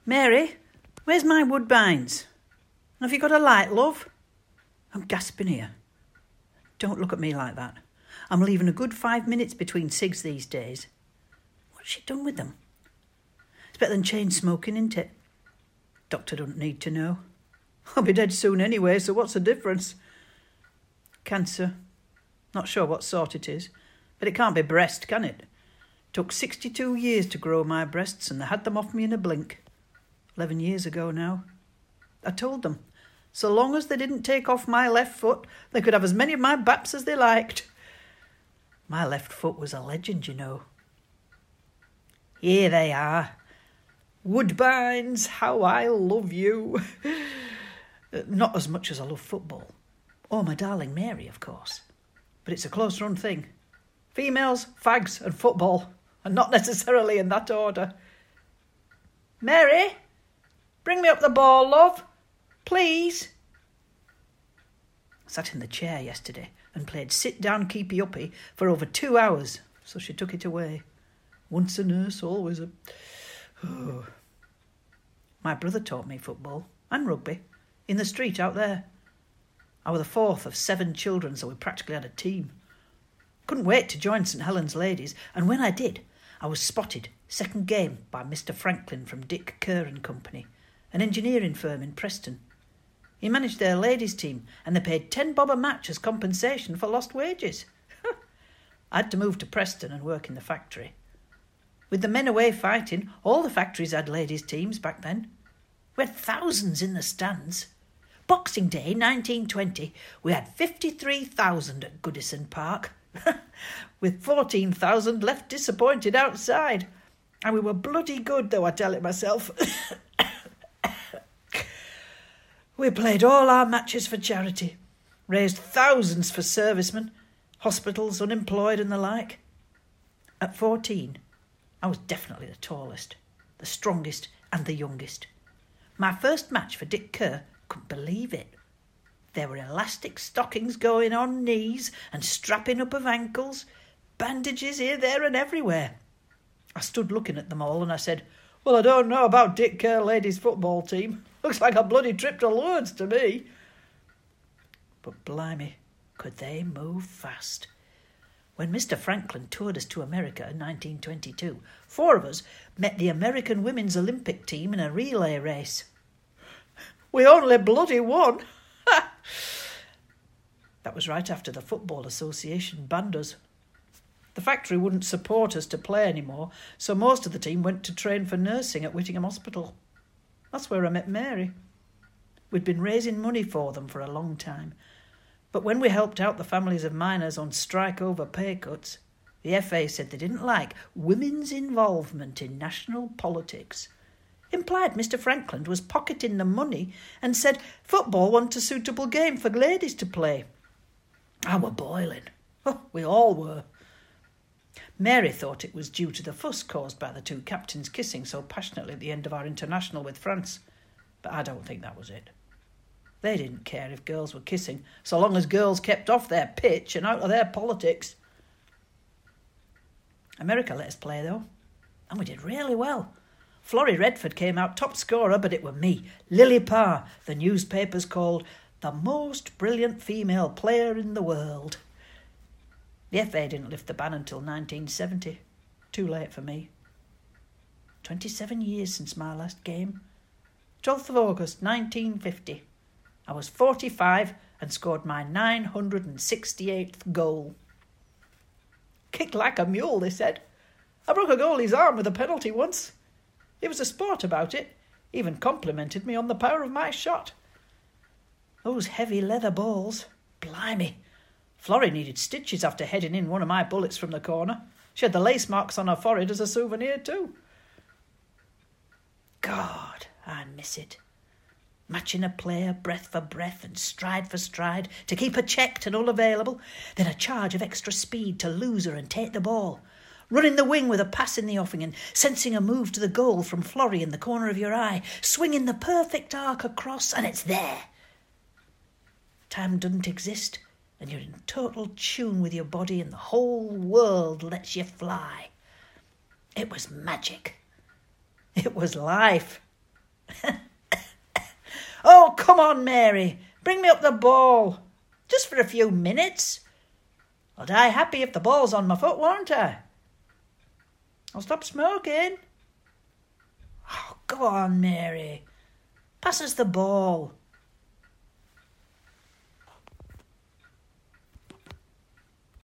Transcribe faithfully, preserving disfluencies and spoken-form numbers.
Mary, where's my Woodbines? Have you got a light, love? I'm gasping here. Don't look at me like that. I'm leaving a good five minutes between cigs these days. What's she done with them? It's better than chain smoking, isn't it? Doctor don't need to know. I'll be dead soon anyway, so what's the difference? Cancer. Not sure what sort it is, but it can't be breast, can it? Took sixty-two years to grow my breasts, and they had them off me in a blink. Eleven years ago now. I told them, so long as they didn't take off my left foot, they could have as many of my baps as they liked. My left foot was a legend, you know. Here they are. Woodbines, how I love you. Not as much as I love football. Or my darling Mary, of course. But it's a close-run thing. Females, fags and football, and not necessarily in that order. Mary, bring me up the ball, love. Please. I sat in the chair yesterday and played sit-down keepy-uppy for over two hours, so she took it away. Once a nurse, always a... Oh. My brother taught me football and rugby in the street out there. I was the fourth of seven children, so we practically had a team. Couldn't wait to join St Helens Ladies, and when I did, I was spotted second game by Mister Franklin from Dick Kerr and Company, an engineering firm in Preston. He managed their ladies' team, and they paid ten bob a match as compensation for lost wages. I had to move to Preston and work in the factory. With the men away fighting, all the factories had ladies' teams back then. We had thousands in the stands. Boxing Day nineteen twenty, we had fifty-three thousand at Goodison Park, with fourteen thousand left disappointed outside. And we were bloody good, though, I tell it myself. We played all our matches for charity, raised thousands for servicemen, hospitals, unemployed and the like. At fourteen, I was definitely the tallest, the strongest and the youngest. My first match for Dick Kerr, couldn't believe it. There were elastic stockings going on knees and strapping up of ankles, bandages here, there and everywhere. I stood looking at them all and I said, well, I don't know about Dick Kerr ladies' football team. Looks like a bloody trip to Lourdes to me. But blimey, could they move fast. When Mister Franklin toured us to America in nineteen twenty-two, four of us met the American Women's Olympic team in a relay race. We only bloody won. That was right after the Football Association banned us. The factory wouldn't support us to play anymore, so most of the team went to train for nursing at Whittingham Hospital. That's where I met Mary. We'd been raising money for them for a long time, but when we helped out the families of miners on strike over pay cuts, the F A said they didn't like women's involvement in national politics. Implied Mister Franklin was pocketing the money and said football wasn't a suitable game for ladies to play. I were boiling. Oh, we all were. Mary thought it was due to the fuss caused by the two captains kissing so passionately at the end of our international with France, but I don't think that was it. They didn't care if girls were kissing, so long as girls kept off their pitch and out of their politics. America let us play, though, and we did really well. Florrie Redford came out top scorer, but it were me, Lily Parr, the newspapers called the most brilliant female player in the world. The F A didn't lift the ban until nineteen seventy. Too late for me. Twenty-seven years since my last game. twelfth of August, nineteen fifty. I was forty-five and scored my nine hundred sixty-eighth goal. Kicked like a mule, they said. I broke a goalie's arm with a penalty once. He was a sport about it. Even complimented me on the power of my shot. Those heavy leather balls. Blimey. Florrie needed stitches after heading in one of my bullets from the corner. She had the lace marks on her forehead as a souvenir too. God, I miss it. Matching a player breath for breath and stride for stride to keep her checked and all available, then a charge of extra speed to lose her and take the ball. Running the wing with a pass in the offing and sensing a move to the goal from Florrie in the corner of your eye, swinging the perfect arc across and it's there. Time doesn't exist and you're in total tune with your body and the whole world lets you fly. It was magic. It was life. Oh, come on, Mary. Bring me up the ball. Just for a few minutes. I'll die happy if the ball's on my foot, won't I? I'll stop smoking. Oh, go on, Mary. Pass us the ball.